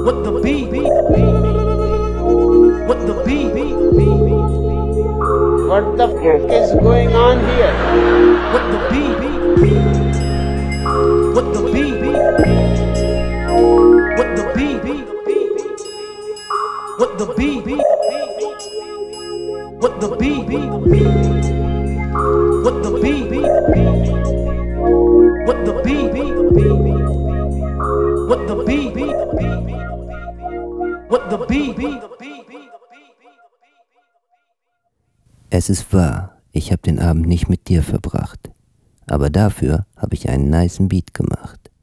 What the beat? What the beat? What the fuck is going on here? What the beat? What the beat? What the beat? What the beat? What the beat? What the beat? What the beat? What the beat? What the beat? Es ist wahr, ich habe den Abend nicht mit dir verbracht, aber dafür habe ich einen nicen Beat gemacht.